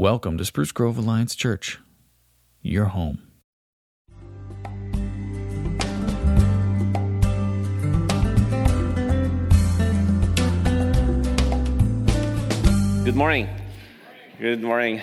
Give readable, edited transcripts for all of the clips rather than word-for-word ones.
Welcome to Spruce Grove Alliance Church, your home. Good morning. Good morning.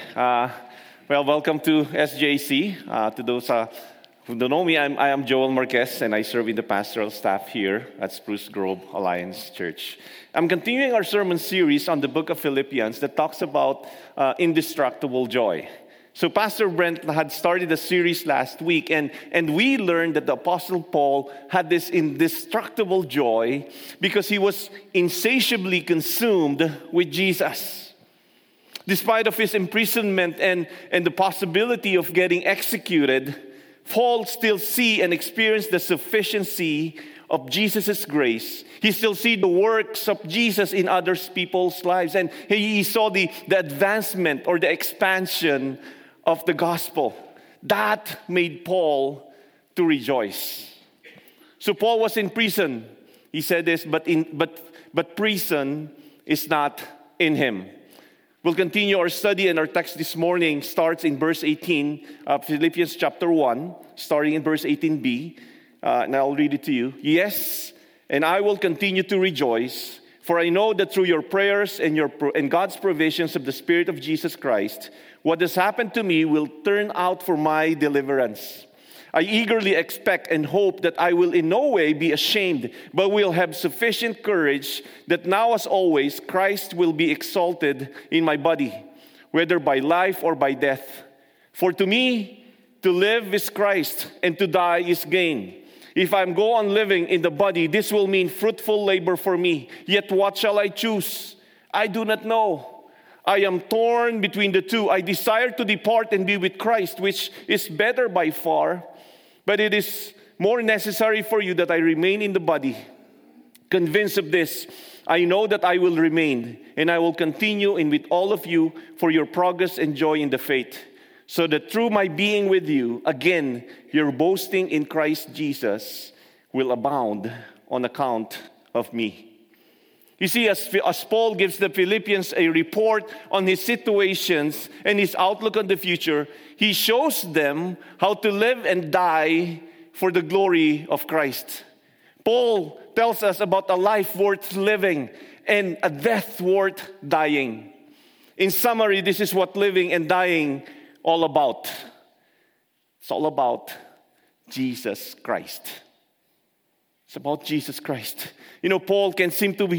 Welcome to SJC. To those who don't know me, I am Joel Marquez, and I serve in the pastoral staff here at Spruce Grove Alliance Church. I'm continuing our sermon series on the book of Philippians that talks about indestructible joy. So Pastor Brent had started a series last week, and we learned that the Apostle Paul had this indestructible joy because he was insatiably consumed with Jesus. Despite of his imprisonment and the possibility of getting executed, Paul still see and experience the sufficiency of Jesus' grace. He still see the works of Jesus in other people's lives. And he saw the advancement or the expansion of the gospel. That made Paul to rejoice. So Paul was in prison. He said this, but prison is not in him. We'll continue our study, and our text this morning starts in verse 18 of Philippians chapter 1, starting in verse 18b. And I'll read it to you. Yes, and I will continue to rejoice, for I know that through your prayers and God's provisions of the Spirit of Jesus Christ, what has happened to me will turn out for my deliverance. I eagerly expect and hope that I will in no way be ashamed, but will have sufficient courage that now as always Christ will be exalted in my body, whether by life or by death. For to me, to live is Christ, and to die is gain. If I go on living in the body, this will mean fruitful labor for me. Yet what shall I choose? I do not know. I am torn between the two. I desire to depart and be with Christ, which is better by far. But it is more necessary for you that I remain in the body. Convinced of this, I know that I will remain, and I will continue in with all of you for your progress and joy in the faith, so that through my being with you, again, your boasting in Christ Jesus will abound on account of me. You see, as Paul gives the Philippians a report on his situations and his outlook on the future, he shows them how to live and die for the glory of Christ. Paul tells us about a life worth living and a death worth dying. In summary, this is what living and dying all about. It's all about Jesus Christ. It's about Jesus Christ. You know, Paul can't seem to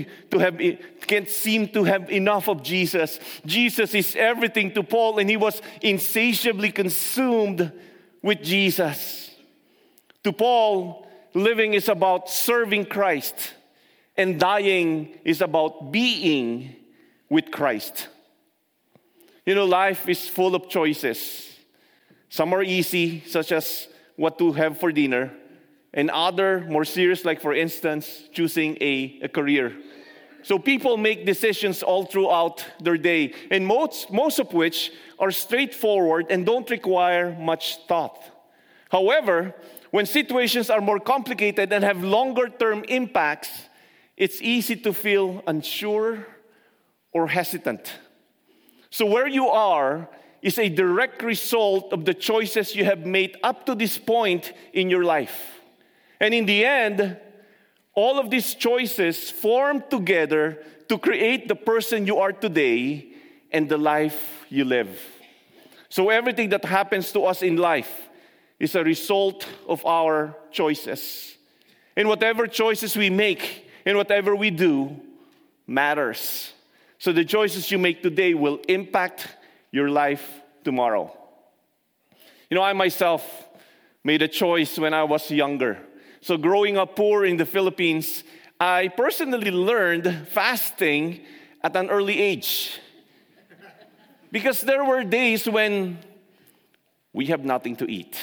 have enough of Jesus. Jesus is everything to Paul, and he was insatiably consumed with Jesus. To Paul, living is about serving Christ, and dying is about being with Christ. You know, life is full of choices. Some are easy, such as what to have for dinner, and other more serious, like for instance, choosing a career. So people make decisions all throughout their day, and most of which are straightforward and don't require much thought. However, when situations are more complicated and have longer-term impacts, it's easy to feel unsure or hesitant. So where you are is a direct result of the choices you have made up to this point in your life. And in the end, all of these choices form together to create the person you are today and the life you live. So everything that happens to us in life is a result of our choices. And whatever choices we make and whatever we do matters. So the choices you make today will impact your life tomorrow. You know, I myself made a choice when I was younger. So growing up poor in the Philippines, I personally learned fasting at an early age. Because there were days when we have nothing to eat.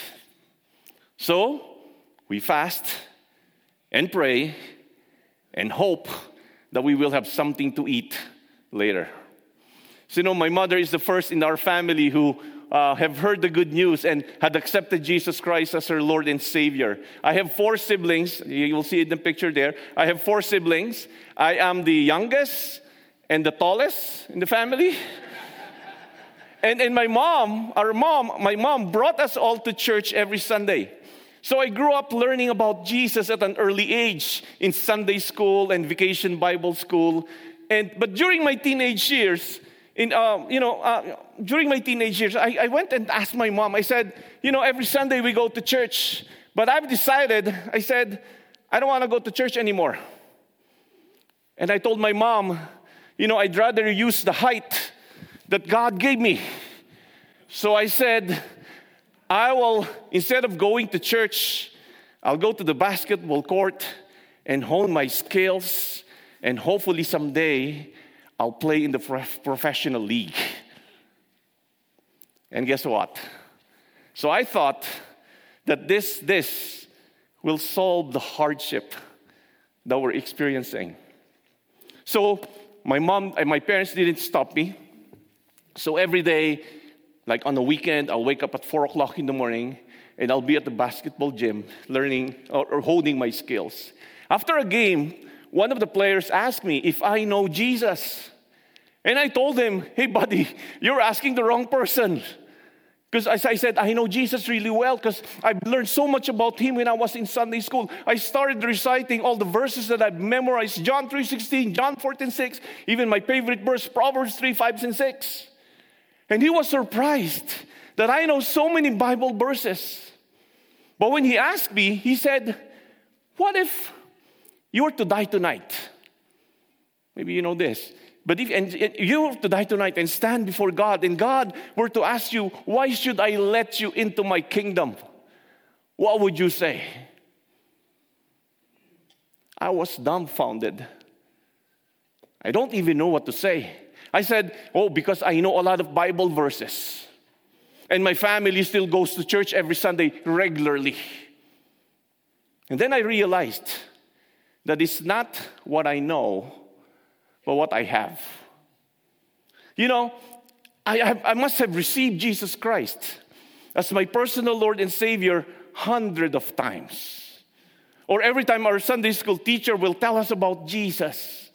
So we fast and pray and hope that we will have something to eat later. So, you know, my mother is the first in our family who have heard the good news and had accepted Jesus Christ as her Lord and Savior. I have 4 siblings. You will see it in the picture there. I have 4 siblings. I am the youngest and the tallest in the family. And my mom brought us all to church every Sunday. So I grew up learning about Jesus at an early age in Sunday school and vacation Bible school. But during my teenage years, I went and asked my mom. I said, every Sunday we go to church, but I've decided, I said, I don't want to go to church anymore. And I told my mom, I'd rather use the height that God gave me. So I said, instead of going to church, I'll go to the basketball court and hone my skills, and hopefully someday I'll play in the professional league. And guess what? So I thought that this will solve the hardship that we're experiencing. So my mom and my parents didn't stop me. So every day, like on the weekend, I'll wake up at 4 o'clock in the morning and I'll be at the basketball gym learning or honing my skills. After a game, one of the players asked me if I know Jesus. And I told him, hey buddy, you're asking the wrong person. Because as I said, I know Jesus really well because I've learned so much about him when I was in Sunday school. I started reciting all the verses that I've memorized. John 3:16, John 14:6, even my favorite verse, Proverbs 3:5 and 6. And he was surprised that I know so many Bible verses. But when he asked me, he said, what if you were to die tonight? Maybe you know this. But if you were to die tonight and stand before God, and God were to ask you, why should I let you into my kingdom? What would you say? I was dumbfounded. I don't even know what to say. I said, because I know a lot of Bible verses. And my family still goes to church every Sunday regularly. And then I realized that it's not what I know, but what I have. I must have received Jesus Christ as my personal Lord and Savior hundreds of times. Or every time our Sunday school teacher will tell us about Jesus.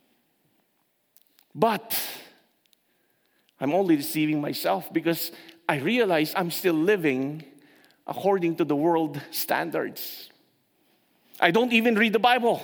But I'm only deceiving myself because I realize I'm still living according to the world standards. I don't even read the Bible.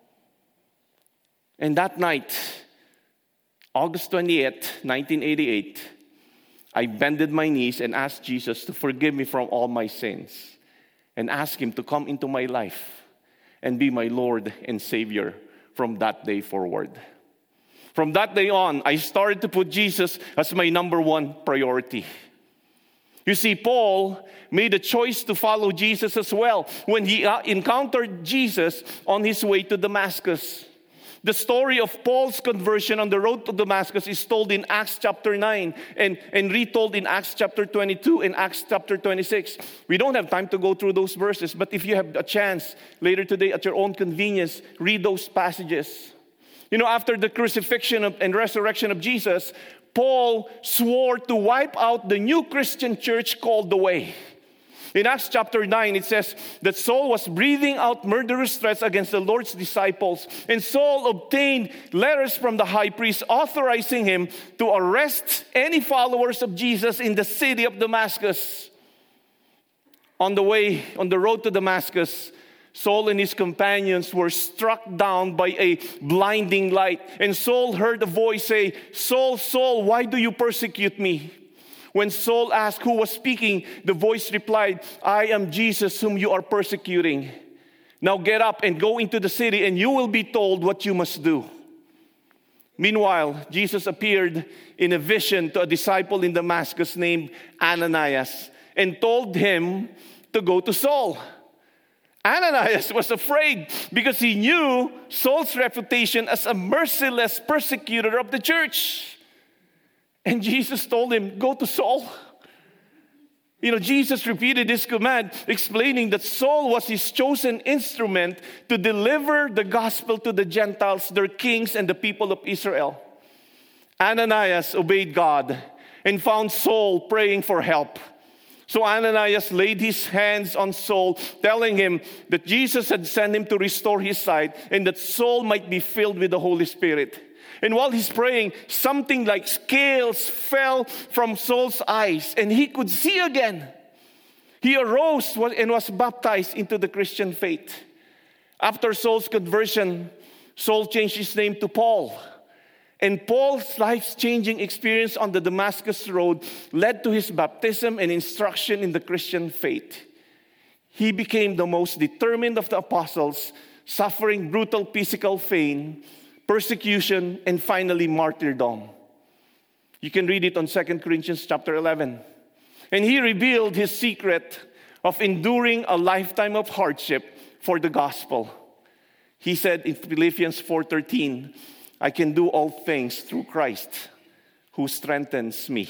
And that night, August 28th, 1988, I bended my knees and asked Jesus to forgive me from all my sins and ask him to come into my life and be my Lord and Savior from that day forward. From that day on, I started to put Jesus as my number one priority. You see, Paul made a choice to follow Jesus as well when he encountered Jesus on his way to Damascus. The story of Paul's conversion on the road to Damascus is told in Acts chapter 9 and retold in Acts chapter 22 and Acts chapter 26. We don't have time to go through those verses, but if you have a chance later today at your own convenience, read those passages. After the crucifixion and resurrection of Jesus, Paul swore to wipe out the new Christian church called the Way. In Acts chapter 9, it says that Saul was breathing out murderous threats against the Lord's disciples. And Saul obtained letters from the high priest authorizing him to arrest any followers of Jesus in the city of Damascus. On the road to Damascus, Saul and his companions were struck down by a blinding light. And Saul heard a voice say, Saul, Saul, why do you persecute me? When Saul asked who was speaking, the voice replied, I am Jesus whom you are persecuting. Now get up and go into the city and you will be told what you must do. Meanwhile, Jesus appeared in a vision to a disciple in Damascus named Ananias and told him to go to Saul. Ananias was afraid because he knew Saul's reputation as a merciless persecutor of the church. And Jesus told him, go to Saul. Jesus repeated this command, explaining that Saul was his chosen instrument to deliver the gospel to the Gentiles, their kings, and the people of Israel. Ananias obeyed God and found Saul praying for help. So Ananias laid his hands on Saul, telling him that Jesus had sent him to restore his sight and that Saul might be filled with the Holy Spirit. And while he's praying, something like scales fell from Saul's eyes, and he could see again. He arose and was baptized into the Christian faith. After Saul's conversion, Saul changed his name to Paul. And Paul's life-changing experience on the Damascus Road led to his baptism and instruction in the Christian faith. He became the most determined of the apostles, suffering brutal physical pain, persecution, and finally martyrdom. You can read it on 2 Corinthians chapter 11. And he revealed his secret of enduring a lifetime of hardship for the gospel. He said in Philippians 4:13, I can do all things through Christ who strengthens me.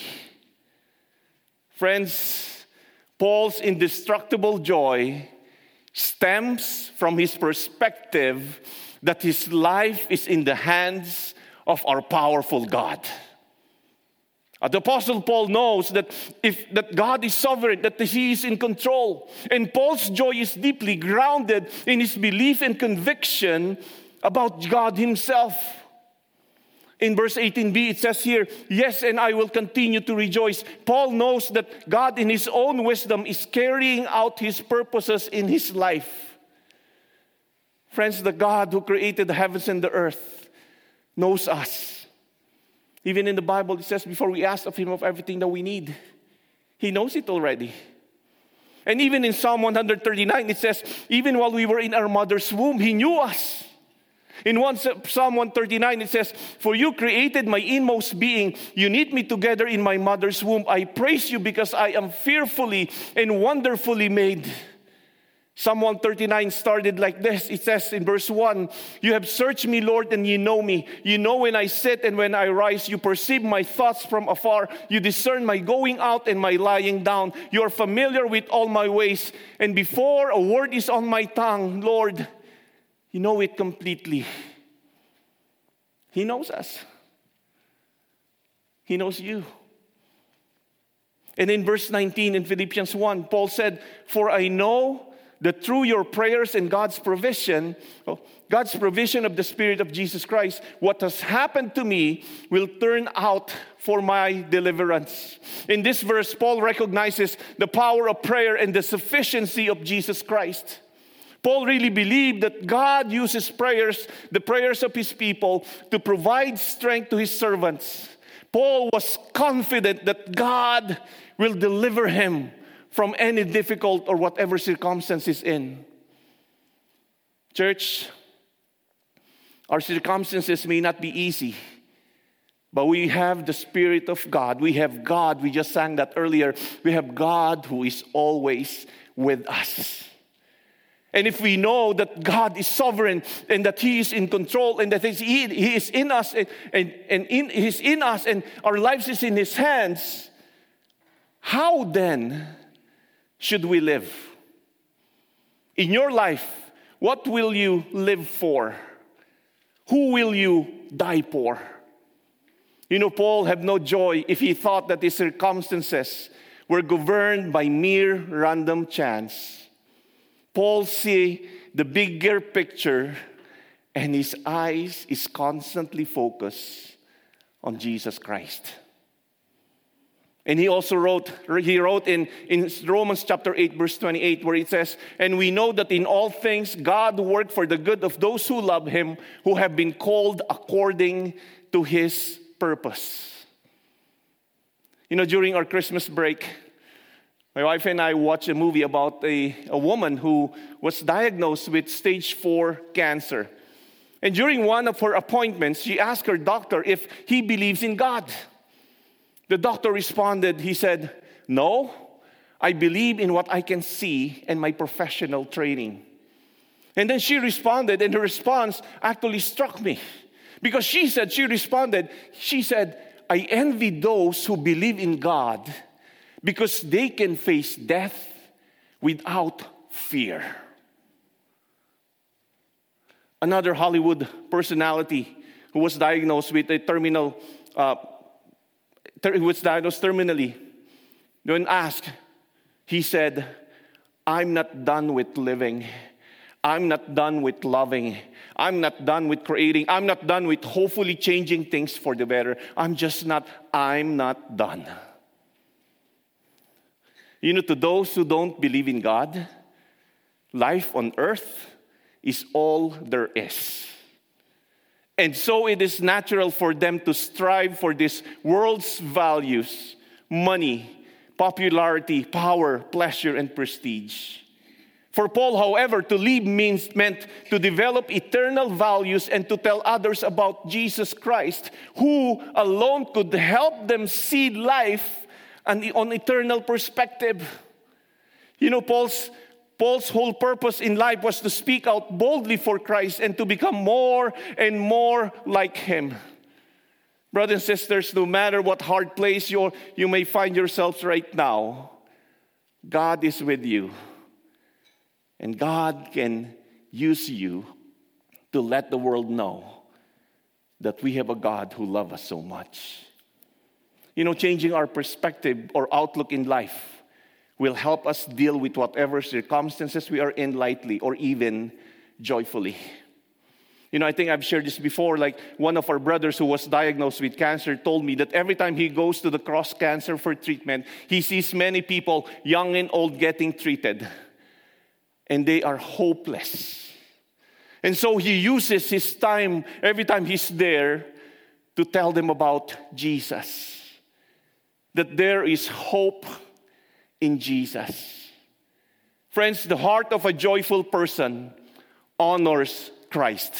Friends, Paul's indestructible joy stems from his perspective that his life is in the hands of our powerful God. The Apostle Paul knows that God is sovereign, that he is in control. And Paul's joy is deeply grounded in his belief and conviction about God himself. In verse 18b, it says here, yes, and I will continue to rejoice. Paul knows that God in his own wisdom is carrying out his purposes in his life. Friends, the God who created the heavens and the earth knows us. Even in the Bible, it says, before we ask of him of everything that we need, he knows it already. And even in Psalm 139, it says, even while we were in our mother's womb, he knew us. In Psalm 139, it says, for you created my inmost being. You knit me together in my mother's womb. I praise you because I am fearfully and wonderfully made. Psalm 139 started like this. It says in verse 1, you have searched me, Lord, and you know me. You know when I sit and when I rise. You perceive my thoughts from afar. You discern my going out and my lying down. You are familiar with all my ways. And before a word is on my tongue, Lord, you know it completely. He knows us. He knows you. And in verse 19 in Philippians 1, Paul said, for I know that through your prayers and God's provision of the Spirit of Jesus Christ, what has happened to me will turn out for my deliverance. In this verse, Paul recognizes the power of prayer and the sufficiency of Jesus Christ. Paul really believed that God uses prayers, the prayers of his people, to provide strength to his servants. Paul was confident that God will deliver him from any difficult or whatever circumstance he's in. Church, our circumstances may not be easy, but we have the Spirit of God. We have God. We just sang that earlier. We have God who is always with us. And if we know that God is sovereign and that He is in control and that He is in us He's in us and our lives is in His hands, how then should we live? In your life, what will you live for? Who will you die for? You know, Paul had no joy if he thought that his circumstances were governed by mere random chance. Paul see the bigger picture and his eyes is constantly focused on Jesus Christ. And he also wrote in Romans chapter 8, verse 28, where it says, and we know that in all things God worked for the good of those who love Him, who have been called according to His purpose. You know, during our Christmas break, my wife and I watched a movie about a woman who was diagnosed with stage 4 cancer. And during one of her appointments, she asked her doctor if he believes in God. The doctor responded, he said, no, I believe in what I can see and my professional training. And then she responded, and her response actually struck me. Because she said, I envy those who believe in God because they can face death without fear. Another Hollywood personality who was diagnosed with a terminally, when asked, he said, I'm not done with living. I'm not done with loving. I'm not done with creating. I'm not done with hopefully changing things for the better. I'm not done. You know, to those who don't believe in God, life on earth is all there is. And so it is natural for them to strive for this world's values, money, popularity, power, pleasure, and prestige. For Paul, however, to live meant to develop eternal values and to tell others about Jesus Christ, who alone could help them see life on eternal perspective. You know, Paul's whole purpose in life was to speak out boldly for Christ and to become more and more like Him. Brothers and sisters, no matter what hard place you may find yourselves right now, God is with you. And God can use you to let the world know that we have a God who loves us so much. You know, changing our perspective or outlook in life will help us deal with whatever circumstances we are in lightly or even joyfully. You know, I think I've shared this before. Like one of our brothers who was diagnosed with cancer told me that every time he goes to the Cross Cancer for treatment, he sees many people, young and old, getting treated. And they are hopeless. And so he uses his time, every time he's there, to tell them about Jesus. That there is hope in Jesus. Friends, the heart of a joyful person honors Christ.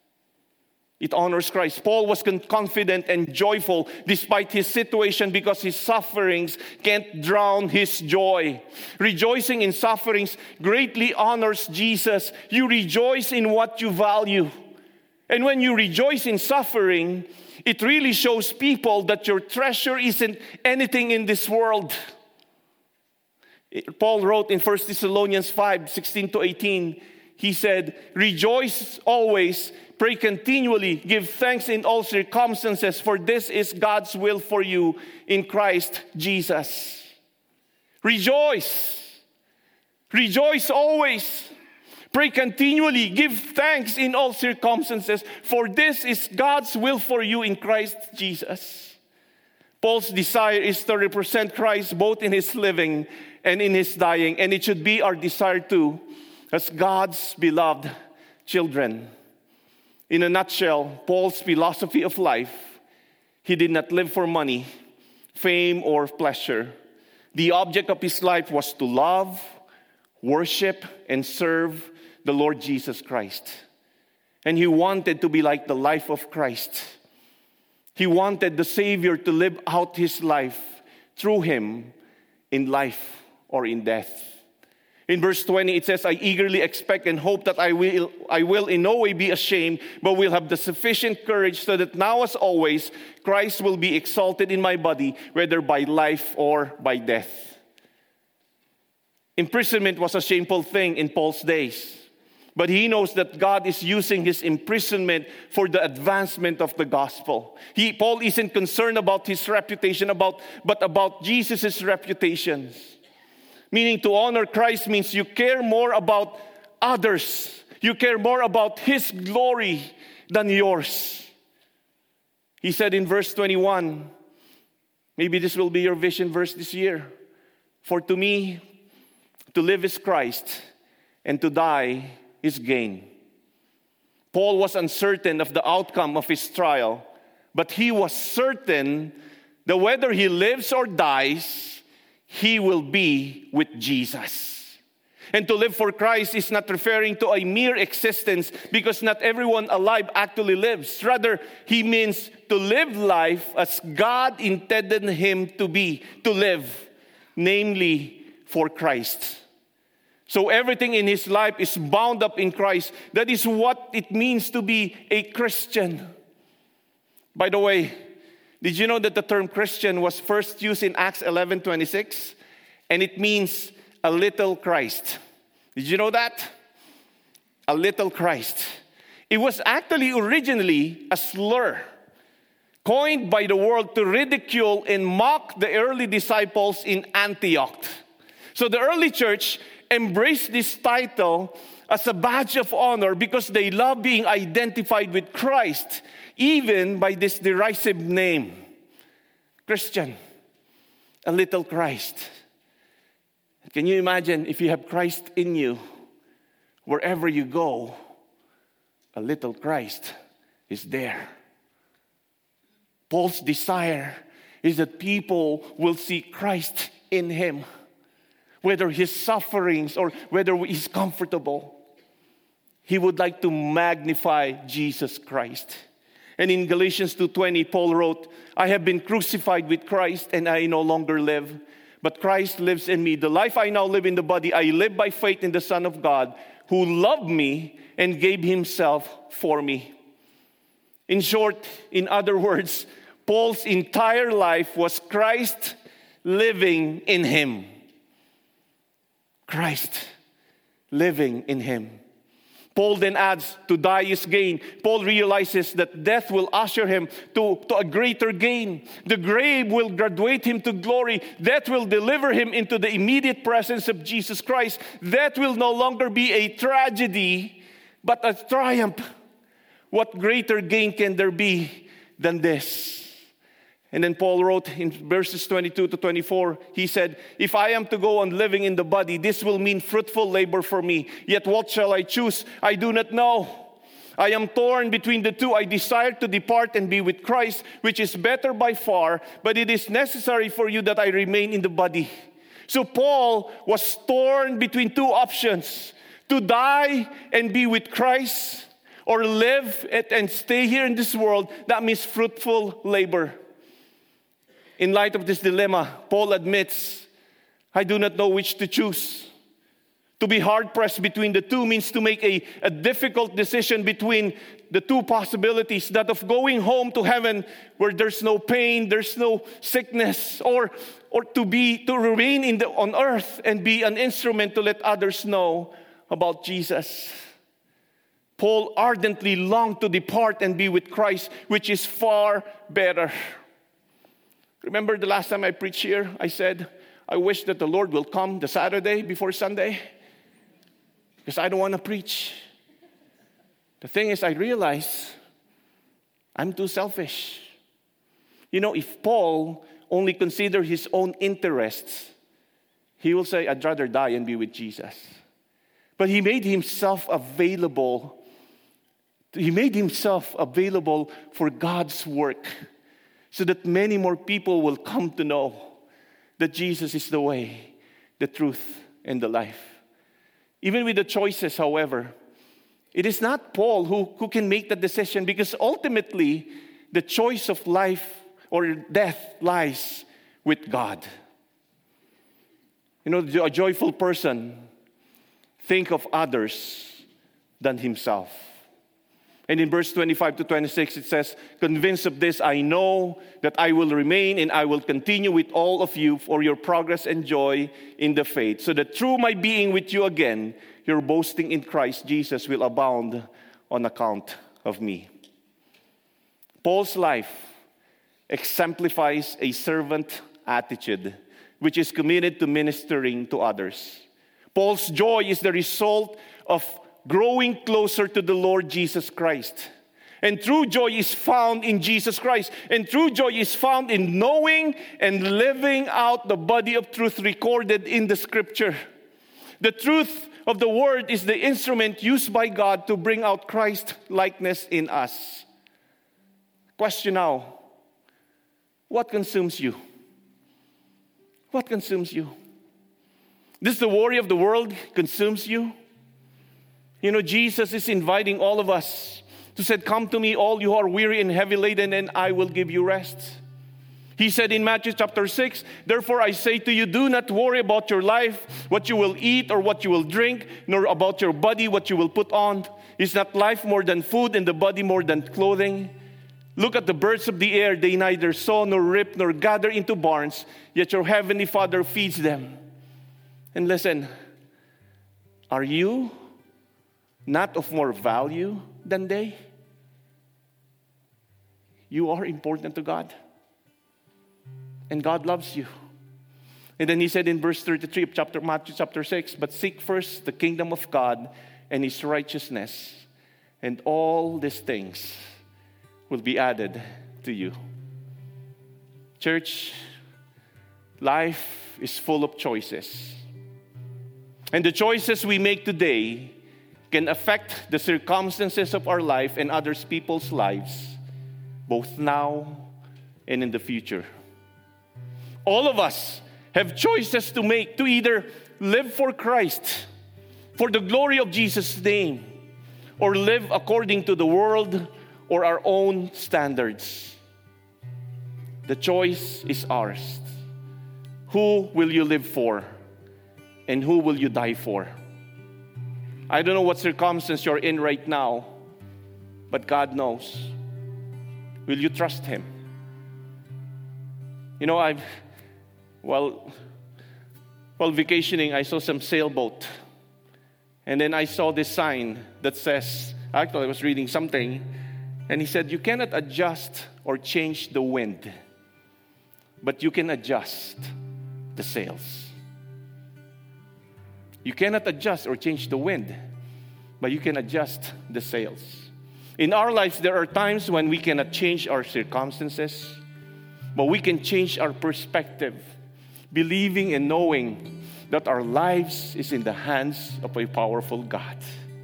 It honors Christ. Paul was confident and joyful despite his situation because his sufferings can't drown his joy. Rejoicing in sufferings greatly honors Jesus. You rejoice in what you value. And when you rejoice in suffering, it really shows people that your treasure isn't anything in this world. Paul wrote in 1 Thessalonians 5:16-18, he said, "Rejoice always, pray continually, give thanks in all circumstances, for this is God's will for you in Christ Jesus." Rejoice. Rejoice always. Pray continually, give thanks in all circumstances, for this is God's will for you in Christ Jesus. Paul's desire is to represent Christ both in his living and in his dying, and it should be our desire too, as God's beloved children. In a nutshell, Paul's philosophy of life, he did not live for money, fame, or pleasure. The object of his life was to love, worship, and serve the Lord Jesus Christ. And he wanted to be like the life of Christ. He wanted the Savior to live out his life through him in life or in death. In verse 20, it says, "I eagerly expect and hope that I will in no way be ashamed, but will have the sufficient courage so that now as always, Christ will be exalted in my body, whether by life or by death." Imprisonment was a shameful thing in Paul's days. But he knows that God is using his imprisonment for the advancement of the gospel. Paul isn't concerned about his reputation, but about Jesus' reputation. Meaning to honor Christ means you care more about others. You care more about his glory than yours. He said in verse 21, maybe this will be your vision verse this year. "For to me, to live is Christ, and to die is gain." Paul was uncertain of the outcome of his trial, but he was certain that whether he lives or dies, he will be with Jesus. And to live for Christ is not referring to a mere existence, because not everyone alive actually lives. Rather, he means to live life as God intended him to live, namely for Christ. So everything in his life is bound up in Christ. That is what it means to be a Christian. By the way, did you know that the term Christian was first used in Acts 11:26? And it means a little Christ. Did you know that? A little Christ. It was actually originally a slur coined by the world to ridicule and mock the early disciples in Antioch. So the early church embraced this title as a badge of honor because they love being identified with Christ, even by this derisive name, Christian, a little Christ. Can you imagine if you have Christ in you, wherever you go, a little Christ is there. Paul's desire is that people will see Christ in him, whether his sufferings or whether he's comfortable. He would like to magnify Jesus Christ. And in Galatians 2:20, Paul wrote, I have been crucified with Christ, and I no longer live, but Christ lives in me. The life I now live in the body, I live by faith in the Son of God, who loved me and gave himself for me. In short, in other words, Paul's entire life was Christ living in him. Christ living in him. Paul then adds, to die is gain. Paul realizes that death will usher him to a greater gain. The grave will graduate him to glory. Death will deliver him into the immediate presence of Jesus Christ. Death will no longer be a tragedy, but a triumph. What greater gain can there be than this? And then Paul wrote in verses 22 to 24, he said, if I am to go on living in the body, this will mean fruitful labor for me. Yet what shall I choose? I do not know. I am torn between the two. I desire to depart and be with Christ, which is better by far, but it is necessary for you that I remain in the body. So Paul was torn between two options, to die and be with Christ, or live and stay here in this world. That means fruitful labor. In light of this dilemma, Paul admits, I do not know which to choose. To be hard-pressed between the two means to make a difficult decision between the two possibilities, that of going home to heaven where there's no pain, there's no sickness, or to remain on earth and be an instrument to let others know about Jesus. Paul ardently longed to depart and be with Christ, which is far better. Remember the last time I preached here, I said, I wish that the Lord will come the Saturday before Sunday, because I don't want to preach. The thing is, I realize I'm too selfish. You know, if Paul only considered his own interests, he will say, I'd rather die and be with Jesus. But he made himself available. He made himself available for God's work, so that many more people will come to know that Jesus is the way, the truth, and the life. Even with the choices, however, it is not Paul who can make that decision, because ultimately, the choice of life or death lies with God. You know, a joyful person thinks of others than himself. And in verse 25 to 26, it says, convinced of this, I know that I will remain and I will continue with all of you for your progress and joy in the faith, so that through my being with you again, your boasting in Christ Jesus will abound on account of me. Paul's life exemplifies a servant attitude, which is committed to ministering to others. Paul's joy is the result of growing closer to the Lord Jesus Christ. And true joy is found in Jesus Christ. And true joy is found in knowing and living out the body of truth recorded in the Scripture. The truth of the Word is the instrument used by God to bring out Christ likeness in us. Question now, what consumes you? What consumes you? This the worry of the world consumes you? You know, Jesus is inviting all of us to say, come to me, all you who are weary and heavy laden, and I will give you rest. He said in Matthew chapter 6, therefore I say to you, do not worry about your life, what you will eat or what you will drink, nor about your body, what you will put on. Is not life more than food and the body more than clothing? Look at the birds of the air. They neither sow nor reap nor gather into barns, yet your heavenly Father feeds them. And listen, are you not of more value than they? You are important to God. And God loves you. And then he said in verse 33 of Matthew chapter 6, but seek first the kingdom of God and His righteousness, and all these things will be added to you. Church, life is full of choices. And the choices we make today can affect the circumstances of our life and other people's lives, both now and in the future. All of us have choices to make, to either live for Christ, for the glory of Jesus' name, or live according to the world or our own standards. The choice is ours. Who will you live for? And who will you die for? I don't know what circumstance you're in right now, but God knows. Will you trust Him? You know, while vacationing, I saw some sailboat. And then I saw this sign that says, actually I was reading something, and he said, you cannot adjust or change the wind, but you can adjust the sails. You cannot adjust or change the wind, but you can adjust the sails. In our lives, there are times when we cannot change our circumstances, but we can change our perspective, believing and knowing that our lives is in the hands of a powerful God.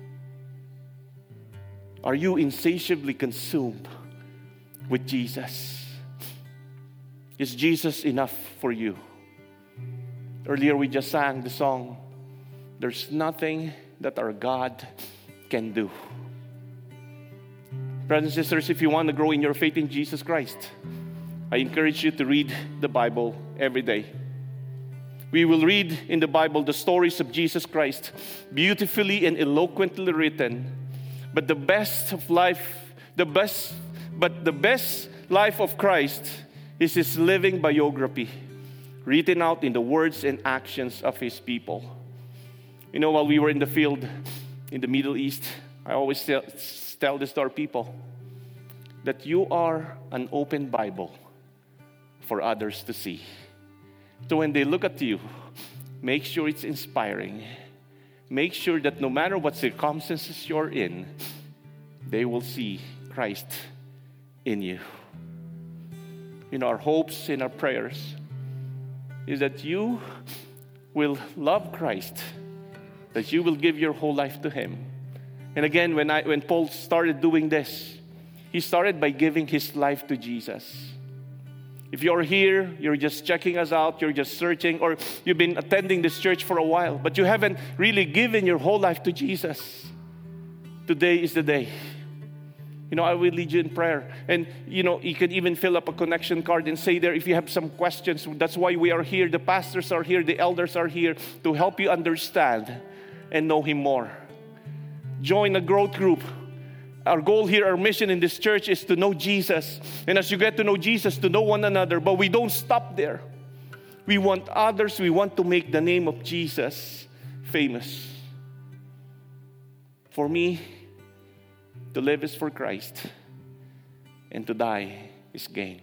Are you insatiably consumed with Jesus? Is Jesus enough for you? Earlier we just sang the song, there's nothing that our God can do. Brothers and sisters, if you want to grow in your faith in Jesus Christ, I encourage you to read the Bible every day. We will read in the Bible the stories of Jesus Christ, beautifully and eloquently written. But the best life of Christ is His living biography, written out in the words and actions of His people. You know, while we were in the field in the Middle East, I always tell this to our people, that you are an open Bible for others to see. So when they look at you, make sure it's inspiring. Make sure that no matter what circumstances you're in, they will see Christ in you. You know, our hopes and our prayers is that you will love Christ, that you will give your whole life to Him. And again, when Paul started doing this, he started by giving his life to Jesus. If you're here, you're just checking us out, you're just searching, or you've been attending this church for a while, but you haven't really given your whole life to Jesus, today is the day. You know, I will lead you in prayer. And, you know, you can even fill up a connection card and say there if you have some questions. That's why we are here. The pastors are here. The elders are here to help you understand and know Him more. Join a growth group. Our goal here, our mission in this church is to know Jesus. And as you get to know Jesus, to know one another. But we don't stop there. We want others. We want to make the name of Jesus famous. For me, to live is for Christ, and to die is gain.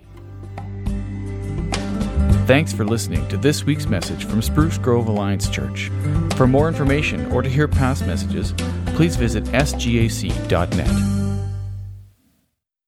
Thanks for listening to this week's message from Spruce Grove Alliance Church. For more information or to hear past messages, please visit sgac.net.